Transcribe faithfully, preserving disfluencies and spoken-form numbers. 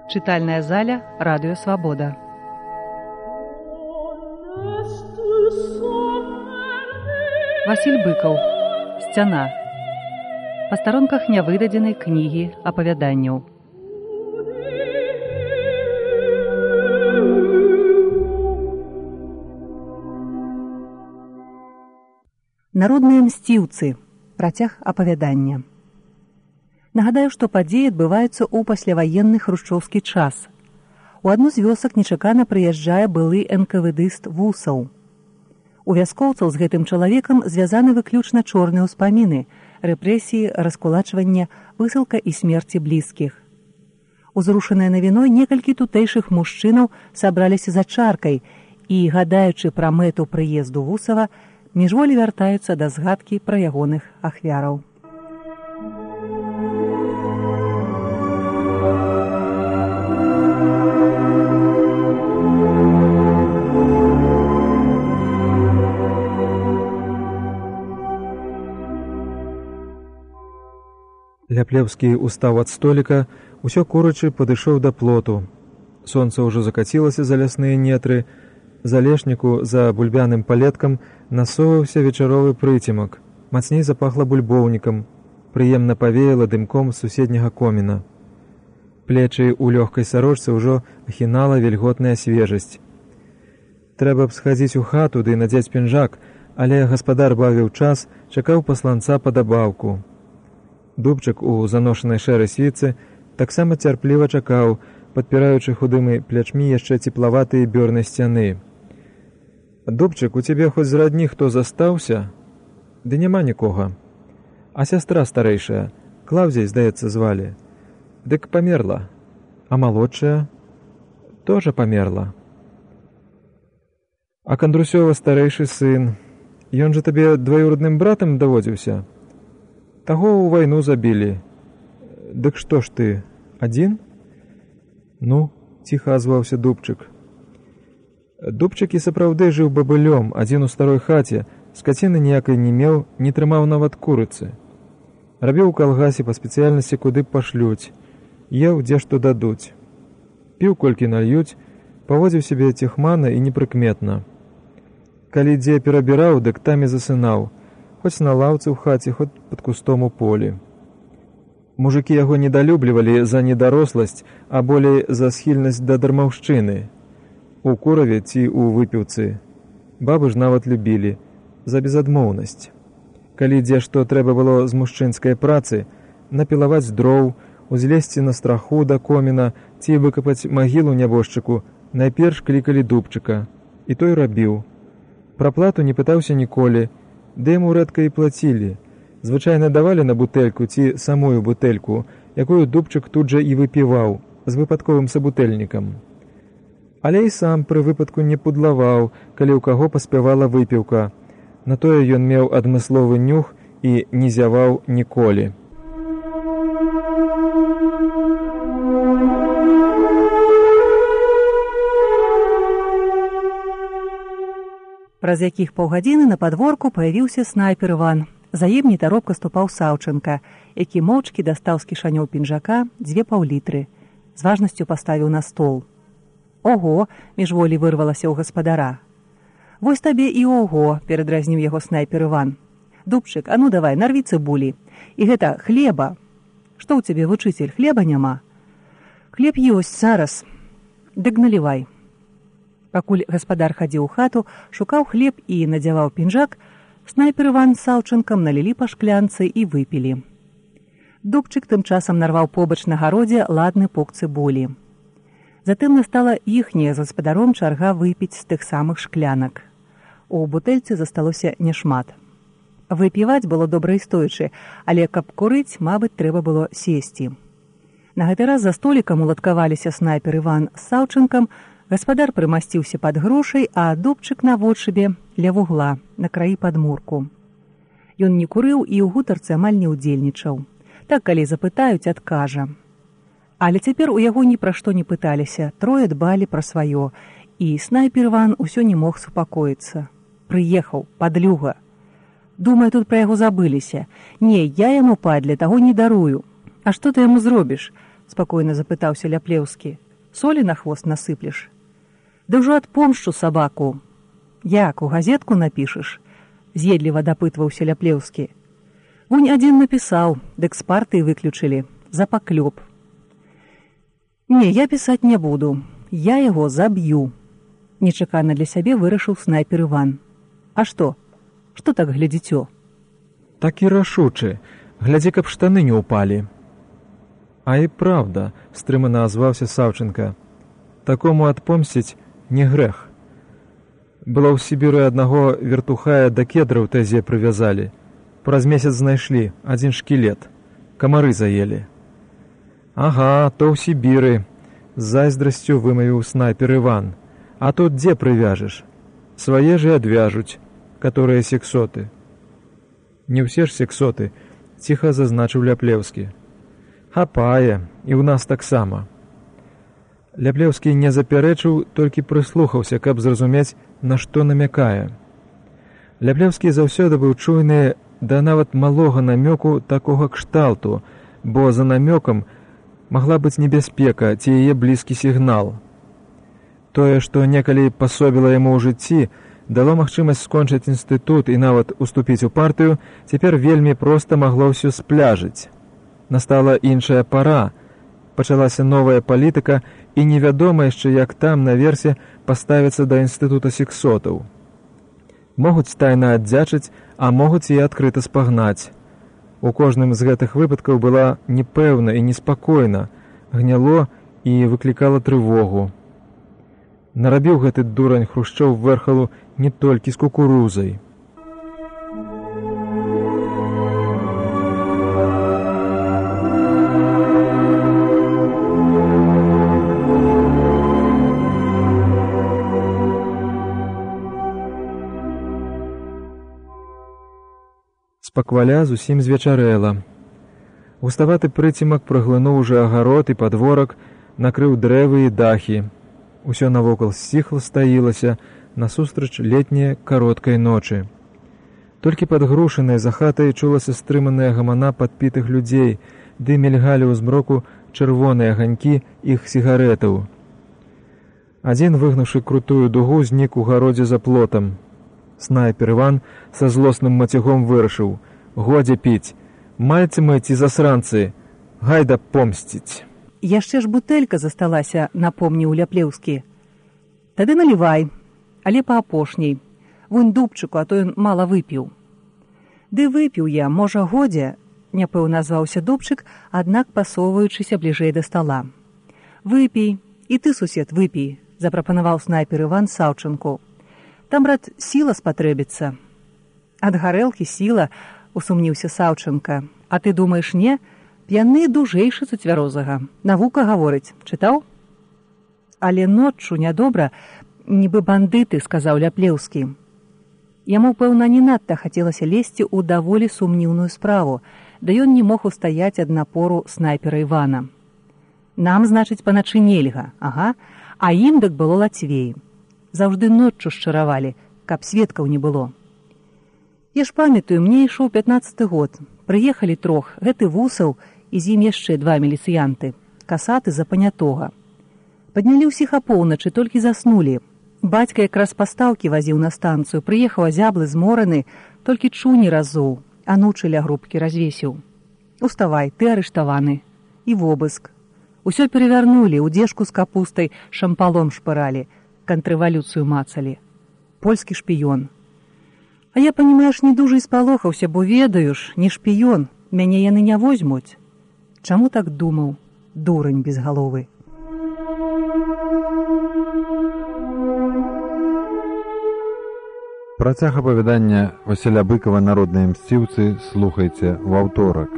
Чытальная заля Радыё Свабода. Васіль Быкаў. Сцяна. Па старонках нявыдадзенай кнігі апавяданняў. Народныя мсціўцы. Працяг апавядання. Нагадаю, што падзеі адбываюцца ў пасляваенны хрушчоўскі час. У адну з вёсак нечакана прыязджае былы эн ка вэ дыст Вусаў. У вяскоўцаў з гэтым чалавекам звязаны выключна чорныя ўспаміны, рэпрэсіі, раскулачвання, высылка і смерці блізкіх. Узрушаныя навіной некалькі тутэйшых мужчынаў сабраліся за чаркай і, гадаючы пра мэту прыезду Вусава, міжволі вяртаюцца да згадкі пра ягоных ахвяраў. Ляплеўскі устаў ад століка, усё курачы падышоў да плоту. Сонца ўжо закацілася за лясныя нетры, за лешніку, за бульбяным палеткам насоўваўся вечаровы прыцемак. Мацней запахла бульбоўнікам, прыемна павеяла дымком з суседняга коміна. Плечы ў лёгкай сарочцы ўжо ахінала вільготная свежасць. Трэба б схадзіць у хату ды надзець пінжак, але гаспадар бавіў час, чакаў пасланца па дабаўку. Дубчык у заношанай шэрай свіцы таксама цярпліва чакаў, падпіраючы худымі плячмі яшчэ цеплаватыя бёрны сцяны. «Дубчык, у цябе хоць з радні хто застаўся?» «Ды няма нікога. А сястра старэйшая, Клаўзяй, здаецца, звалі. Дык памерла. А малодшая?» «Тоже памерла. А Кандрусёва старэйшы сын, ён жа табе дваюродным братам даводзіўся? Таго ў вайну забілі. Дык што ж ты, адзін?» «Ну», — ціха азваўся Дубчык. Дубчык і сапраўды жыў бабылём, адзін у старой хаце, скаціны ніякай не меў, не трымаў нават курыцы. Рабіў у калгасе па спецыяльнасці, куды пашлюць, еў, дзе што дадуць. Піў, колькі нальюць, паводзіў сябе цехмана і непрыкметна. Калі дзе перабіраў, дык там і засынаў, хоць на лаўцы ў хаце, хоць пад кустом у полі. Мужыкі яго недалюблівалі за недаросласць, а болей за схільнасць да дармаўшчыны. У кураве ці ў выпіўцы. Бабы ж нават любілі за безадмоўнасць. Калі дзе што трэба было з мужчынскай працы, напілаваць дроў, узлезці на страху да коміна ці выкапаць магілу нябожчыку, найперш клікалі Дубчыка. І той рабіў. Пра плату не пытаўся ніколі, ды яму рэдка і плацілі. Звычайна давалі на бутэльку ці самую бутэльку, якую Дубчык тут жа і выпіваў, з выпадковым сабутэльнікам. Але і сам пры выпадку не пудлаваў, калі ў каго паспявала выпіўка. На тое ён меў адмысловы нюх і не зяваў ніколі. Праз якіх паўгадзіны на падворку паявіўся снайпер Іван. За ім нетаропка ступаў Саўчанка, які моўчкі дастаў з кішанёў пінжака дзве паўлітры. З важнасцю паставіў на стол. «Ого!» — міжволі вырвалася ў гаспадара. «Вось табе і ого!» — перадразніў яго снайпер Іван. «Дубчык, а ну давай, нарві цыбулі. І гэта хлеба. Што ў цябе, вучыцель, хлеба няма?» «Хлеб ёсць, зараз. Дык налівай». Пакуль гаспадар хадзіў у хату, шукаў хлеб і надзяваў пінжак, снайпер Іван з Саўчанкам налілі па шклянцы і выпілі. Дубчык тым часам нарваў побач на гародзе ладны пук цыбулі. Затым настала іхняя з гаспадаром чарга выпіць з тых самых шклянак. У бутэльцы засталося няшмат. Выпіваць было добра і стоячы, але каб курыць, мабыць, трэба было сесці. На гэты раз за столікам уладкаваліся снайпер Іван з Саўчанкам, гаспадар прымасціўся пад грушай, а Дубчык на вочыбе ля вугла, на краі падмурку. Ён не курыў і ў гутарцы амаль не ўдзельнічаў. Так, калі запытаюць, адкажа. Але цяпер у яго ні пра што не пыталіся, трое дбалі пра сваё, і снайпер Іван усё не мог супакоіцца. Прыехаў, падлюга. Думаю, тут пра яго забыліся. Не, я яму падля таго не дарую. А што ты яму зробіш? спакойна запытаўся Ляплеўскі. Солі на хвост насыплеш? Ды ўжо адпомшчу сабаку. Як, у газетку напішаш? З'едліва дапытваўся Ляплеўскі. Вунь адзін напісаў, дык з партыі выключылі. За паклёп. Не, я пісаць не буду. Я яго заб'ю. Нечакана для сябе вырашыў снайпер Іван. А што? Што так глядзіцё? Так і рашучы. Глядзі, каб штаны не ўпалі. А і праўда, стрымана азваўся Саўчынка. Такому адпомсціць не грэх. Было ў Сібіры аднаго вертухая да кедраў тэзе прывязалі. Праз месяц знайшлі адзін шкілет. Камары заелі. Ага, то ў Сібіры. З зайздрасцю вымавіў снайпер Іван. А тут дзе прывяжаш? Свае ж і адвяжуць, каторыя сексоты. Не ўсе ж сексоты, ціха зазначыў Ляплеўскі. Хапае, і ў нас таксама. Ляплеўскі не запярэчыў, толькі прыслухаўся, каб зразумець, на што намякае. Ляплеўскі заўсёды быў чуйны да нават малога намёку такога кшталту, бо за намёкам магла быць небяспека ці яе блізкі сігнал. Тое, што некалі пасобіла яму ў жыцці, дало магчымасць скончыць інстытут і нават уступіць у партыю, цяпер вельмі проста магло ўсё спляжыць. Настала іншая пара, пачалася новая палітыка, і невядома яшчэ, як там наверсе паставіцца да інстытута сексотаў. Могуць тайна аддзячыць, а могуць і адкрыта спагнаць. У кожным з гэтых выпадкаў была непэўна і неспакойна, гняло і выклікала трывогу. Нарабіў гэты дурань Хрушчоў вэрхалу не толькі з кукурузай. Спакваля зусім звечарэла. Густаваты прыцемак праглынуў уже агарод і падворак, накрыў дрэвы і дахі. Усё навокал сціхла стаілася, насустрач летняй кароткай ночы. Толькі падгрушаная за хатай чулася стрыманая гамана падпітых людзей, ды мільгалі ў змроку чырвоныя аганькі іх сігарэтаў. Адзін, выгнуўшы крутую дугу, знік у гародзе за плотам. Снайпер Іван са злосным мацягом вырашыў: годзе піць, мальцы мы ці засранцы, гайда помсціць. Яшчэ ж бутэлька засталася, напомніў Ляплеўскі. Тады налівай, але па апошняй. Вунь дубчыку, а то ён мала выпіў. Ды выпіў я, можа, годзе, няпэўна назваўся дубчык, аднак пасоўваючыся бліжэй да стала. Выпій, і ты, сусед, выпій, запрапанаваў снайпер Іван Саўчынку. Там, брат, сіла спатрэбіцца. Ад гарэлкі сіла, усумніўся Саўчынка. А ты думаеш, не? П'яны дужэйшы за цвярозага. Навука гаворыць. Чытаў? Але ноччу нядобра, нібы бандыты, сказаў Ляплеўскі. Яму, пэўна, не надта хацелася лезці ў даволі сумніўную справу, да ён не мог устаяць ад напору снайпера Івана. Нам, значыць, паначы нельга, ага, а ім дык было лацвей. Заўжды ноччу шчаравалі, каб сведкаў не было. Я ж памятаю, мне ішоў пятнаццаты год. Прыехалі трох, гэты Вусаў і з ім яшчэ два міліцыянты, касаты за панятога. Паднялі ўсіх апоўначы, толькі заснулі. Бацька якраз пастаўкі вазіў на станцыю, прыехаў азяблы змораны, толькі чуні разоў, анучы ля грубкі развесіў. Уставай, ты арыштаваны. І в обыск. Усё перавярнулі, удзежку з капустай шампалом шпыралі, контррэвалюцыю мацалі. Польскі шпіён. А я, панімаеш, не дужа і спалохаўся, бо ведаю ж, не шпіён, мяне яны не возьмуць. Чаму так думаў, дурань безгаловы? Працяг апавядання Васіля Быкава «Народныя мсціўцы» слухайце ў аўторак.